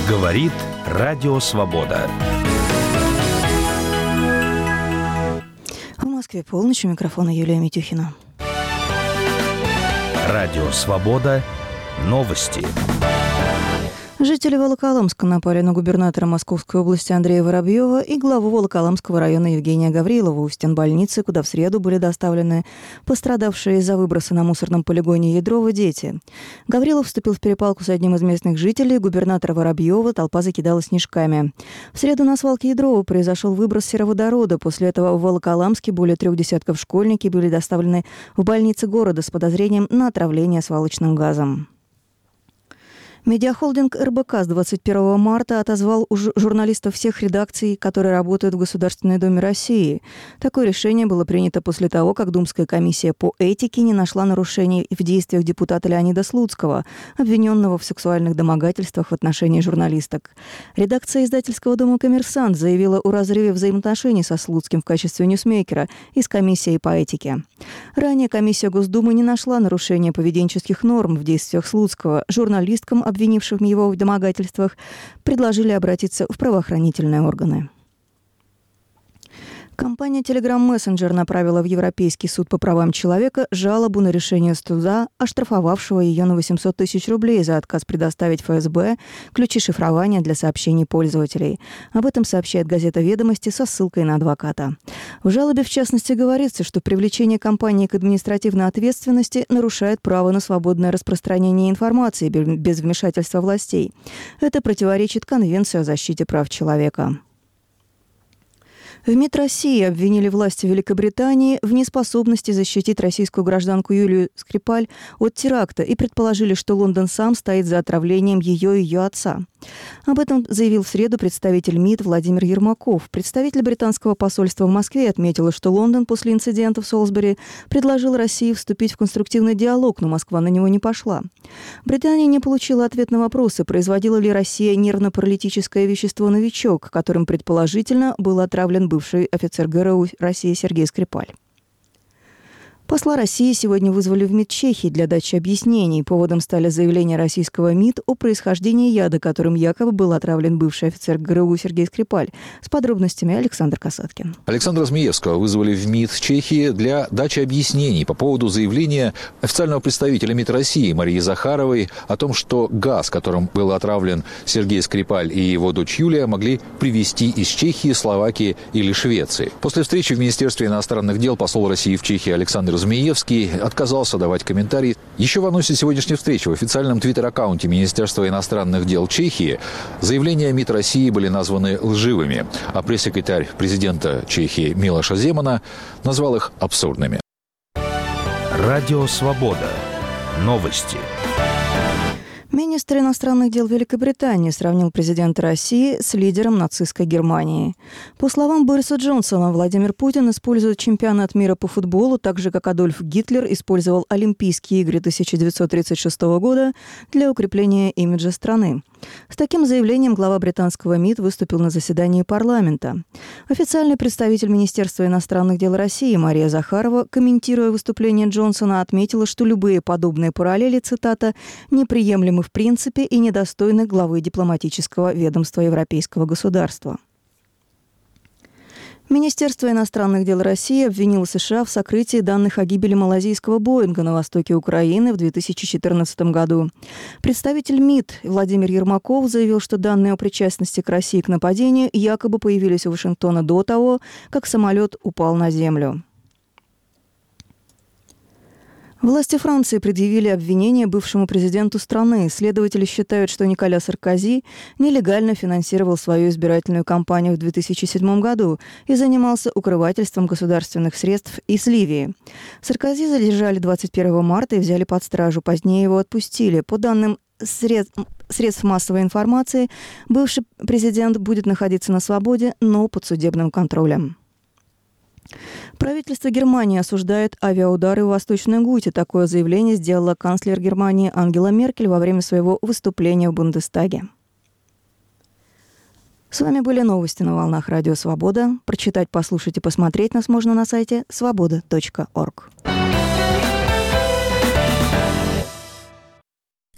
Говорит Радио Свобода. В Москве полночь, у микрофона Юлия Митюхина. Радио Свобода. Новости. Жители Волоколамска напали на губернатора Московской области Андрея Воробьева и главу Волоколамского района Евгения Гаврилова у стен больницы, куда в среду были доставлены пострадавшие из-за выброса на мусорном полигоне Ядрова дети. Гаврилов вступил в перепалку с одним из местных жителей, губернатора Воробьева толпа закидала снежками. В среду на свалке Ядрова произошел выброс сероводорода. После этого в Волоколамске более 3 десятков школьники были доставлены в больницы города с подозрением на отравление свалочным газом. Медиахолдинг РБК с 21 марта отозвал журналистов всех редакций, которые работают в Государственной Думе России. Такое решение было принято после того, как Думская комиссия по этике не нашла нарушений в действиях депутата Леонида Слуцкого, обвиненного в сексуальных домогательствах в отношении журналисток. Редакция издательского дома «Коммерсант» заявила о разрыве взаимоотношений со Слуцким в качестве ньюсмейкера и с комиссией по этике. Ранее комиссия Госдумы не нашла нарушения поведенческих норм в действиях Слуцкого. Журналисткам, обвинившим его в домогательствах, предложили обратиться в правоохранительные органы. Компания Telegram Messenger направила в Европейский суд по правам человека жалобу на решение суда, оштрафовавшего ее на 800 тысяч рублей за отказ предоставить ФСБ ключи шифрования для сообщений пользователей. Об этом сообщает газета «Ведомости» со ссылкой на адвоката. В жалобе, в частности, говорится, что привлечение компании к административной ответственности нарушает право на свободное распространение информации без вмешательства властей. Это противоречит Конвенции о защите прав человека. В МИД России обвинили власти Великобритании в неспособности защитить российскую гражданку Юлию Скрипаль от теракта и предположили, что Лондон сам стоит за отравлением ее и ее отца. Об этом заявил в среду представитель МИД Владимир Ермаков. Представитель британского посольства в Москве отметил, что Лондон после инцидента в Солсбери предложил России вступить в конструктивный диалог, но Москва на него не пошла. Британия не получила ответ на вопросы, производила ли Россия нервно-паралитическое вещество «Новичок», которым предположительно был отравлен бывший офицер ГРУ России Сергей Скрипаль. Посла России сегодня вызвали в МИД Чехии для дачи объяснений. Поводом стали заявления российского МИД о происхождении яда, которым якобы был отравлен бывший офицер ГРУ Сергей Скрипаль. С подробностями Александр Касаткин. Александра Змеевского вызвали в МИД Чехии для дачи объяснений по поводу заявления официального представителя МИД России Марии Захаровой о том, что газ, которым был отравлен Сергей Скрипаль и его дочь Юлия, могли привезти из Чехии, Словакии или Швеции. После встречи в Министерстве иностранных дел посол России в Чехии Александр Змеевский отказался давать комментарии. Еще в анонсе сегодняшней встречи в официальном твиттер-аккаунте Министерства иностранных дел Чехии заявления МИД России были названы лживыми, а пресс-секретарь президента Чехии Милоша Земана назвал их абсурдными. Радио Свобода. Новости. Министр иностранных дел Великобритании сравнил президента России с лидером нацистской Германии. По словам Бориса Джонсона, Владимир Путин использует чемпионат мира по футболу, так же, как Адольф Гитлер использовал Олимпийские игры 1936 года для укрепления имиджа страны. С таким заявлением глава британского МИД выступил на заседании парламента. Официальный представитель Министерства иностранных дел России Мария Захарова, комментируя выступление Джонсона, отметила, что любые подобные параллели, цитата, неприемлемы в принципе и недостойны главы дипломатического ведомства европейского государства. Министерство иностранных дел России обвинило США в сокрытии данных о гибели малазийского «Боинга» на востоке Украины в 2014 году. Представитель МИД Владимир Ермаков заявил, что данные о причастности к России к нападению якобы появились у Вашингтона до того, как самолет упал на землю. Власти Франции предъявили обвинение бывшему президенту страны. Следователи считают, что Николя Саркози нелегально финансировал свою избирательную кампанию в 2007 году и занимался укрывательством государственных средств из Ливии. Саркози задержали 21 марта и взяли под стражу. Позднее его отпустили. По данным средств массовой информации, бывший президент будет находиться на свободе, но под судебным контролем. Правительство Германии осуждает авиаудары в Восточной Гуте. Такое заявление сделала канцлер Германии Ангела Меркель во время своего выступления в Бундестаге. С вами были новости на волнах Радио Свобода. Прочитать, послушать и посмотреть нас можно на сайте svoboda.org.